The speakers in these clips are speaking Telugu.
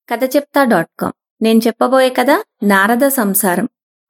కథచెప్తా.com. నేను చెప్పబోయే కథ నారద సంసారం.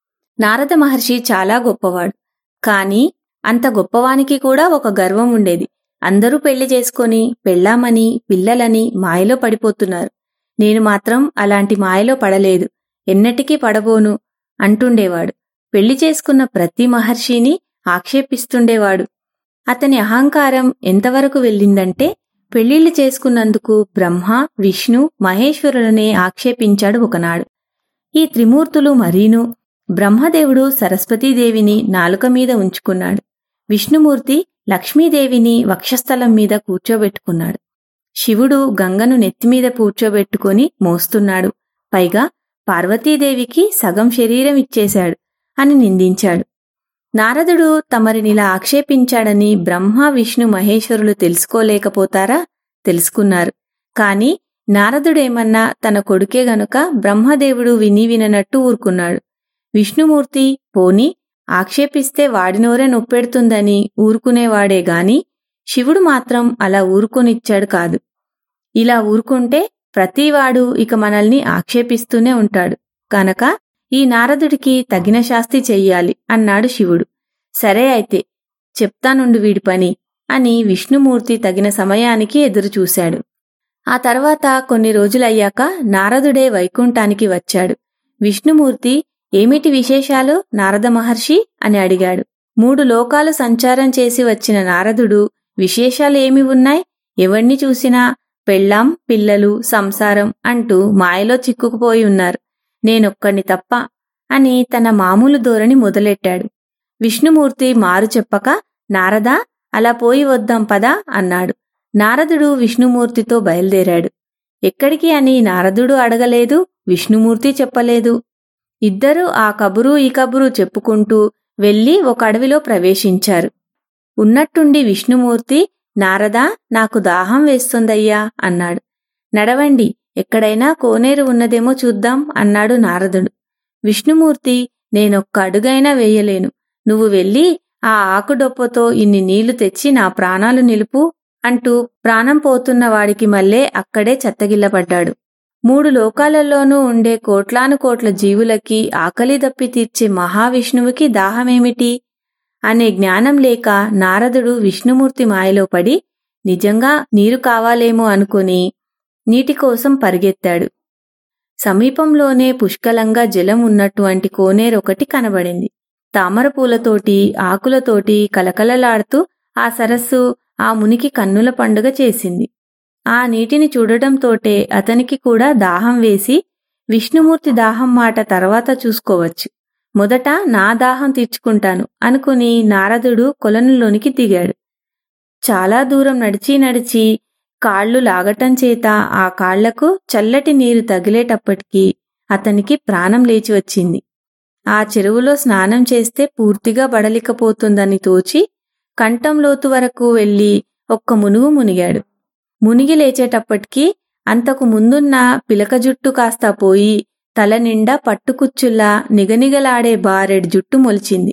నారద మహర్షి చాలా గొప్పవాడు. కానీ అంత గొప్పవానికి కూడా ఒక గర్వం ఉండేది. అందరూ పెళ్లి చేసుకొని పెళ్ళామని పిల్లలని మాయలో పడిపోతున్నారు. నేను మాత్రం అలాంటి మాయలో పడలేదు, ఎన్నటికీ పడబోను అంటుండేవాడు. పెళ్లి చేసుకున్న ప్రతి మహర్షిని ఆక్షేపిస్తుండేవాడు. అతని అహంకారం ఎంతవరకు వెళ్ళిందంటే పెళ్లిళ్లు చేసుకున్నందుకు బ్రహ్మ, విష్ణు, మహేశ్వరులనే ఆక్షేపించాడు ఒకనాడు. ఈ త్రిమూర్తులు మరీను. బ్రహ్మదేవుడు సరస్వతీదేవిని నాలుక మీద ఉంచుకున్నాడు. విష్ణుమూర్తి లక్ష్మీదేవిని వక్షస్థలం మీద కూర్చోబెట్టుకున్నాడు. శివుడు గంగను నెత్తిమీద కూర్చోబెట్టుకుని మోస్తున్నాడు. పైగా పార్వతీదేవికి సగం శరీరం ఇచ్చేశాడు అని నిందించాడు. నారదుడు తమరినిలా ఆక్షేపించాడని బ్రహ్మ, విష్ణు, మహేశ్వరులు తెలుసుకోలేకపోతారా? తెలుసుకున్నారు. కాని నారదుడేమన్నా తన కొడుకే గనుక బ్రహ్మదేవుడు విననట్టు ఊరుకున్నాడు. విష్ణుమూర్తి పోని ఆక్షేపిస్తే వాడినోరే నొప్పెడుతుందని ఊరుకునేవాడే గాని శివుడు మాత్రం అలా ఊరుకునిచ్చాడు కాదు. ఇలా ఊరుకుంటే ప్రతివాడు ఇక మనల్ని ఆక్షేపిస్తూనే ఉంటాడు కనుక ఈ నారదుడికి తగిన శాస్తి చెయ్యాలి అన్నాడు శివుడు. సరే అయితే చెప్తానుండు వీడి పని అని విష్ణుమూర్తి తగిన సమయానికి ఎదురుచూశాడు. ఆ తర్వాత కొన్ని రోజులయ్యాక నారదుడే వైకుంఠానికి వచ్చాడు. విష్ణుమూర్తి ఏమిటి విశేషాలు నారద మహర్షి అని అడిగాడు. 3 లోకాలు సంచారం చేసి వచ్చిన నారదుడు విశేషాలు ఏమి ఉన్నాయి? ఎవణ్ణి చూసినా పెళ్ళాం, పిల్లలు, సంసారం అంటూ మాయలో చిక్కుకుపోయి ఉన్నారు. నేనొక్కణ్ణి తప్ప అని తన మామూలు ధోరణి మొదలెట్టాడు. విష్ణుమూర్తి మారు చెప్పక నారదా అలా పోయి వద్దాం పదా అన్నాడు. నారదుడు విష్ణుమూర్తితో బయలుదేరాడు. ఎక్కడికి అని నారదుడు అడగలేదు, విష్ణుమూర్తి చెప్పలేదు. ఇద్దరూ ఆ కబురు ఈ కబురు చెప్పుకుంటూ వెళ్లి ఒక అడవిలో ప్రవేశించారు. ఉన్నట్టుండి విష్ణుమూర్తి నారదా నాకు దాహం వేస్తుందయ్యా అన్నాడు. నడవండి, ఎక్కడైనా కోనేరు ఉన్నదేమో చూద్దాం అన్నాడు నారదుడు. విష్ణుమూర్తి నేనొక్క అడుగైనా వేయలేను, నువ్వు వెళ్ళి ఆ ఆకుడొప్పతో ఇన్ని నీళ్లు తెచ్చి నా ప్రాణాలు నిలుపు అంటూ ప్రాణం పోతున్న వాడికి మళ్ళే అక్కడే చెత్తగిల్లబడ్డాడు. 3 లోకాలలోనూ ఉండే కోట్లాను కోట్ల జీవులకి ఆకలి దప్పి తీర్చే మహావిష్ణువుకి దాహమేమిటి అనే జ్ఞానం లేక నారదుడు విష్ణుమూర్తి మాయలో పడి నిజంగా నీరు కావాలేమో అనుకుని నీటికోసం పరిగెత్తాడు. సమీపంలోనే పుష్కలంగా జలం ఉన్నటువంటి కోనేరొకటి కనబడింది. తామరపూలతోటి ఆకులతోటి కలకలలాడుతూ ఆ సరస్సు ఆ మునికి కన్నుల పండుగ చేసింది. ఆ నీటిని చూడటంతోటే అతనికి కూడా దాహం వేసి విష్ణుమూర్తి దాహం మాట తర్వాత చూసుకోవచ్చు, మొదట నా దాహం తీర్చుకుంటాను అనుకుని నారదుడు కొలనులోనికి దిగాడు. చాలా దూరం నడిచి కాళ్లు లాగటం చేత ఆ కాళ్లకు చల్లటి నీరు తగిలేటప్పటికీ అతనికి ప్రాణం లేచి వచ్చింది. ఆ చెరువులో స్నానం చేస్తే పూర్తిగా బడలికపోతుందని తోచి కంఠంలోతు వరకు వెళ్లి ఒక్క మునుగు మునిగాడు. మునిగి లేచేటప్పటికీ అంతకు ముందున్న పిలక జుట్టు కాస్త పోయి తల నిండా పట్టుకుచ్చుల్లా నిగనిగలాడే బారెడు జుట్టు మొలిచింది.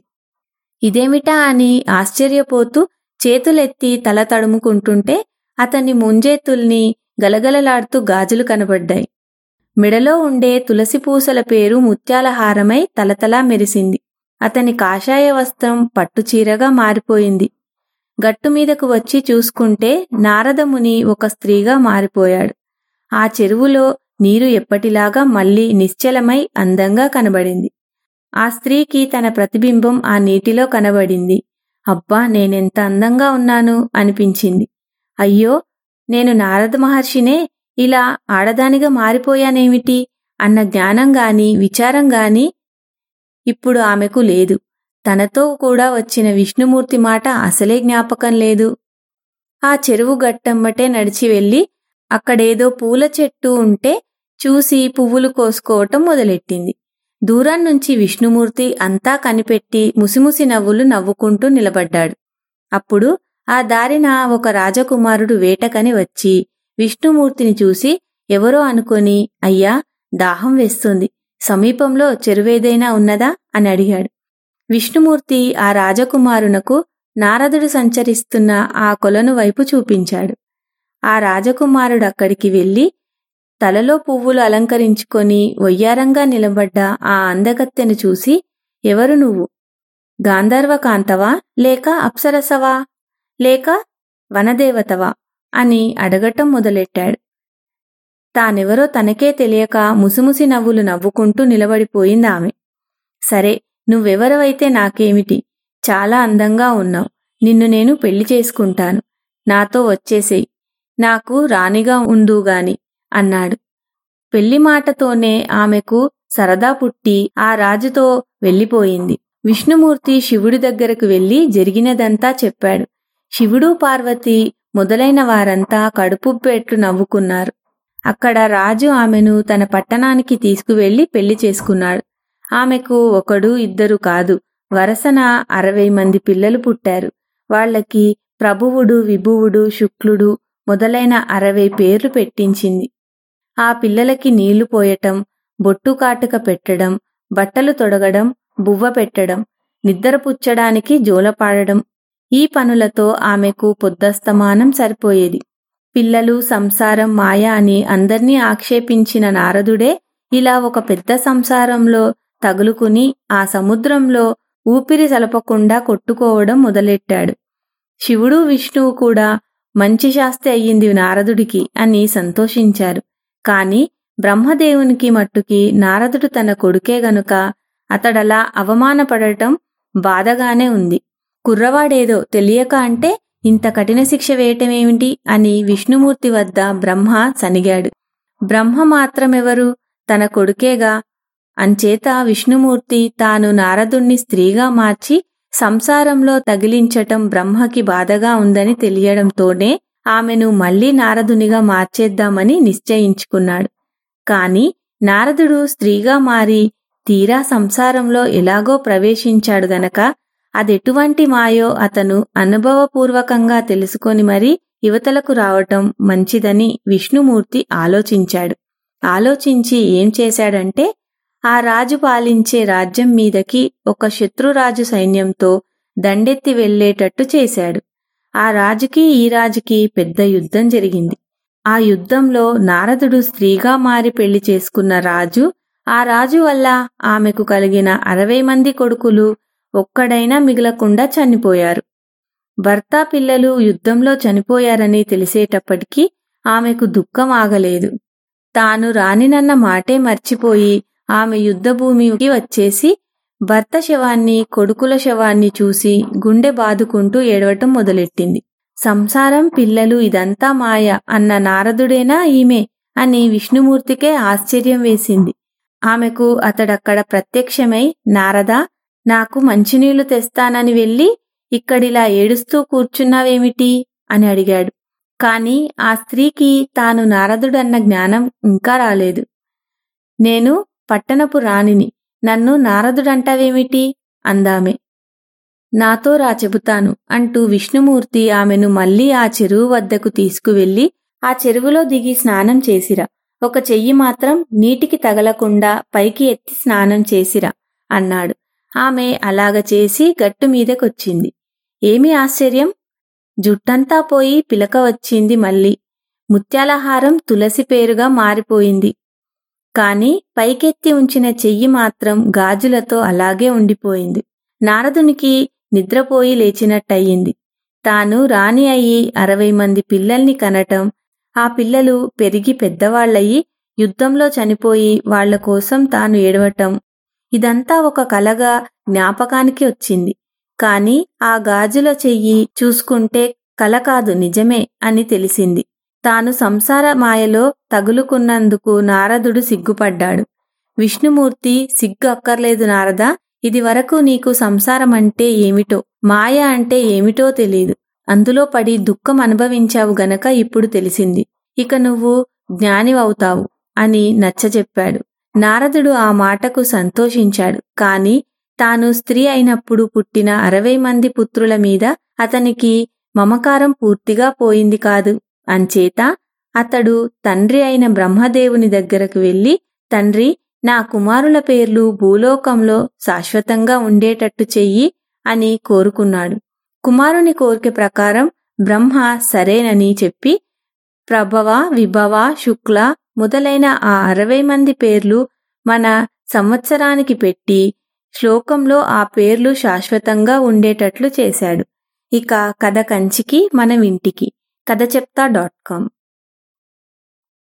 ఇదేమిటా అని ఆశ్చర్యపోతూ చేతులెత్తి తల తడుముకుంటుంటే అతని ముంజేతుల్ని గలగలలాడుతూ గాజులు కనబడ్డాయి. మెడలో ఉండే తులసి పూసల పేరు ముత్యాల హారమై తలతలా మెరిసింది. అతని కాషాయ వస్త్రం పట్టుచీరగా మారిపోయింది. గట్టుమీదకు వచ్చి చూసుకుంటే నారదముని ఒక స్త్రీగా మారిపోయాడు. ఆ చెరువులో నీరు ఎప్పటిలాగా మళ్లీ నిశ్చలమై అందంగా కనబడింది. ఆ స్త్రీకి తన ప్రతిబింబం ఆ నీటిలో కనబడింది. అబ్బా, నేనెంత అందంగా ఉన్నాను అనిపించింది. అయ్యో, నేను నారద మహర్షినే, ఇలా ఆడదానిగా మారిపోయానేమిటి అన్న జ్ఞానంగాని విచారంగాని ఇప్పుడు ఆమెకు లేదు. తనతో కూడా వచ్చిన విష్ణుమూర్తి మాట అసలే జ్ఞాపకం లేదు. ఆ చెరువు గట్టమ్మటే నడిచి వెళ్లి అక్కడేదో పూల చెట్టు ఉంటే చూసి పువ్వులు కోసుకోవటం మొదలెట్టింది. దూరాన్నుంచి విష్ణుమూర్తి అంతా కనిపెట్టి ముసిముసి నవ్వులు నవ్వుకుంటూ నిలబడ్డాడు. అప్పుడు ఆ దారిన ఒక రాజకుమారుడు వేటకని వచ్చి విష్ణుమూర్తిని చూసి ఎవరో అనుకొని అయ్యా, దాహం వేస్తుంది, సమీపంలో చెరువేదైనా ఉన్నదా అని అడిగాడు. విష్ణుమూర్తి ఆ రాజకుమారునకు నారదుడు సంచరిస్తున్న ఆ కొలను వైపు చూపించాడు. ఆ రాజకుమారుడక్కడికి వెళ్లి తలలో పువ్వులు అలంకరించుకొని వయ్యారంగా నిలబడ్డ ఆ అందగత్తెను చూసి, ఎవరు నువ్వు? గాంధర్వకాంతవా, లేక అప్సరసవా, లేక వనదేవతవా అని అడగటం మొదలెట్టాడు. తానెవరో తనకే తెలియక ముసిముసి నవ్వులు నవ్వుకుంటూ నిలబడిపోయిందామె. సరే, నువ్వెవరవైతే నాకేమిటి? చాలా అందంగా ఉన్నావు. నిన్ను నేను పెళ్లి చేసుకుంటాను. నాతో వచ్చేసేయ్. నాకు రాణిగా ఉందుగాని అన్నాడు. పెళ్లి మాటతోనే ఆమెకు సరదా పుట్టి ఆ రాజుతో వెళ్ళిపోయింది. విష్ణుమూర్తి శివుడి దగ్గరకు వెళ్లి జరిగినదంతా చెప్పాడు. శివుడు, పార్వతి మొదలైన వారంతా కడుపుబ్బెట్లు నవ్వుకున్నారు. అక్కడ రాజు ఆమెను తన పట్టణానికి తీసుకువెళ్లి పెళ్లి చేసుకున్నాడు. ఆమెకు ఒకడు ఇద్దరు కాదు, వరసన 60 మంది పిల్లలు పుట్టారు. వాళ్లకి ప్రభువుడు, విభువుడు, శుక్లుడు మొదలైన 60 పేర్లు పెట్టించింది. ఆ పిల్లలకి నీళ్లు పోయటం, బొట్టు కాటుక పెట్టడం, బట్టలు తొడగడం, బువ్వ పెట్టడం, నిద్రపుచ్చడానికి జోలపాడడం, ఈ పనులతో ఆమెకు పొద్దస్తమానం సరిపోయేది. పిల్లలు, సంసారం, మాయ అని అందర్నీ ఆక్షేపించిన నారదుడే ఇలా ఒక పెద్ద సంసారంలో తగులుకుని ఆ సముద్రంలో ఊపిరి సలపకుండా కొట్టుకోవడం మొదలెట్టాడు. శివుడు, విష్ణువు కూడా మంచి శాస్తి అయ్యింది నారదుడికి అని సంతోషించారు. కాని బ్రహ్మదేవునికి మట్టుకి నారదుడు తన కొడుకే గనుక అతడలా అవమానపడటం బాధగానే ఉంది. కుర్రవాడేదో తెలియక అంటే ఇంత కఠిన శిక్ష వేయటమేమిటి అని విష్ణుమూర్తి వద్ద బ్రహ్మ సనిగాడు. బ్రహ్మ మాత్రమెవరు? తన కొడుకేగా. అంచేత విష్ణుమూర్తి తాను నారదుణ్ణి స్త్రీగా మార్చి సంసారంలో తగిలించటం బ్రహ్మకి బాధగా ఉందని తెలియడంతోనే ఆమెను మళ్లీ నారదునిగా మార్చేద్దామని నిశ్చయించుకున్నాడు. కాని నారదుడు స్త్రీగా మారి తీరా సంసారంలో ఎలాగో ప్రవేశించాడు గనక అదెటువంటి మాయో అతను అనుభవపూర్వకంగా తెలుసుకొని మరీ యువతలకు రావటం మంచిదని విష్ణుమూర్తి ఆలోచించాడు. ఆలోచించి ఏం చేశాడంటే, ఆ రాజు పాలించే రాజ్యం మీదకి ఒక శత్రురాజు సైన్యంతో దండెత్తి వెళ్లేటట్టు చేశాడు. ఆ రాజుకి ఈ రాజుకి పెద్ద యుద్ధం జరిగింది. ఆ యుద్ధంలో నారదుడు స్త్రీగా మారి పెళ్లి చేసుకున్న రాజు, ఆ రాజు వల్ల ఆమెకు కలిగిన 60 మంది కొడుకులు ఒక్కడైనా మిగలకుండా చనిపోయారు. భర్త, పిల్లలు యుద్ధంలో చనిపోయారని తెలిసేటప్పటికీ ఆమెకు దుఃఖం ఆగలేదు. తాను రానినన్న మాటే మర్చిపోయి ఆమె యుద్ధభూమికి వచ్చేసి భర్త శవాన్ని, కొడుకుల శవాన్ని చూసి గుండె బాదుకుంటూ ఏడవటం మొదలెట్టింది. సంసారం, పిల్లలు ఇదంతా మాయ అన్న నారదుడేనా ఈమె అని విష్ణుమూర్తికే ఆశ్చర్యం వేసింది. ఆమెకు అతడక్కడ ప్రత్యక్షమై, నారదా, నాకు మంచినీళ్లు తెస్తానని వెళ్ళి ఇక్కడిలా ఏడుస్తూ కూర్చున్నావేమిటి అని అడిగాడు. కాని ఆ స్త్రీకి తాను నారదుడన్న జ్ఞానం ఇంకా రాలేదు. నేను పట్టణపు రాణిని, నన్ను నారదుడంటావేమిటి అందామె. నాతో రా చెబుతాను అంటూ విష్ణుమూర్తి ఆమెను మళ్లీ ఆ చెరువు వద్దకు తీసుకువెళ్లి ఆ చెరువులో దిగి స్నానం చేసిరా, ఒక చెయ్యి మాత్రం నీటికి తగలకుండా పైకి ఎత్తి స్నానం చేసిరా అన్నాడు. ఆమె అలాగ చేసి గట్టు మీదకొచ్చింది. ఏమి ఆశ్చర్యం! జుట్టంతా పోయి పిలక వచ్చింది మళ్ళీ. ముత్యాలహారం తులసి పేరుగా మారిపోయింది. కాని పైకెత్తి ఉంచిన చెయ్యి మాత్రం గాజులతో అలాగే ఉండిపోయింది. నారదునికి నిద్రపోయి లేచినట్టయింది. తాను రాణి అయి 60 మంది పిల్లల్ని కనటం, ఆ పిల్లలు పెరిగి పెద్దవాళ్లయి యుద్ధంలో చనిపోయి వాళ్లకోసం తాను ఏడవటం, ఇదంతా ఒక కలగా జ్ఞాపకానికి వచ్చింది. కాని ఆ గాజుల చెయ్యి చూసుకుంటే కల కాదు, నిజమే అని తెలిసింది. తాను సంసార మాయలో తగులుకున్నందుకు నారదుడు సిగ్గుపడ్డాడు. విష్ణుమూర్తి, సిగ్గు అక్కర్లేదు నారదా, ఇదివరకు నీకు సంసారమంటే ఏమిటో, మాయ అంటే ఏమిటో తెలీదు. అందులో పడి దుఃఖం అనుభవించావు గనక ఇప్పుడు తెలిసింది. ఇక నువ్వు జ్ఞానివవుతావు అని నచ్చజెప్పాడు. నారదుడు ఆ మాటకు సంతోషించాడు. కాని తాను స్త్రీ అయినప్పుడు పుట్టిన 60 మంది పుత్రుల మీద అతనికి మమకారం పూర్తిగా పోయింది కాదు. అంచేత అతడు తండ్రి అయిన బ్రహ్మదేవుని దగ్గరకు వెళ్లి, తండ్రి, నా కుమారుల పేర్లు భూలోకంలో శాశ్వతంగా ఉండేటట్టు చెయ్యి అని కోరుకున్నాడు. కుమారుని కోరిక ప్రకారం బ్రహ్మ సరేనని చెప్పి ప్రభవ, విభవ, శుక్ల, మొదలైన ఆ 60 మంది పేర్లు మన సంవత్సరానికి పెట్టి శ్లోకంలో ఆ పేర్లు శాశ్వతంగా ఉండేటట్లు చేశాడు. ఇక కథ కంచికి మనం ఇంటికి. కథ చెప్తా.com